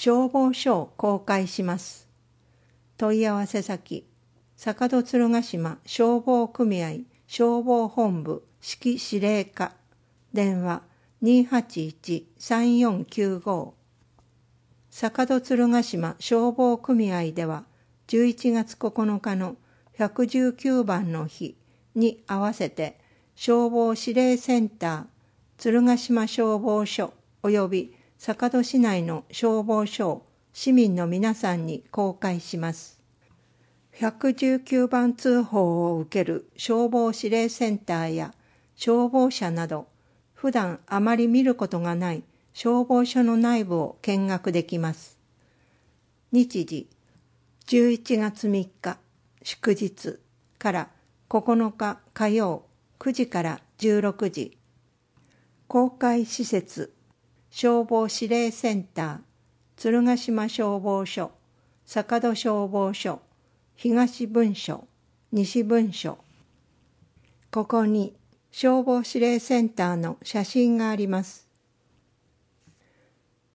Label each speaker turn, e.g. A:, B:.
A: 消防署を公開します。問い合わせ先、坂戸鶴ヶ島消防組合消防本部指揮司令課、電話281-3495。坂戸鶴ヶ島消防組合では11月9日の119番の日に合わせて消防指令センター鶴ヶ島消防署及び坂戸市内の消防署を市民の皆さんに公開します。119番通報を受ける消防指令センターや消防車など、普段あまり見ることがない消防署の内部を見学できます。日時、11月3日祝日から9日火曜9時から16時。公開施設、消防指令センター、鶴ヶ島消防署、坂戸消防署、東分署、西分署。ここに消防指令センターの写真があります。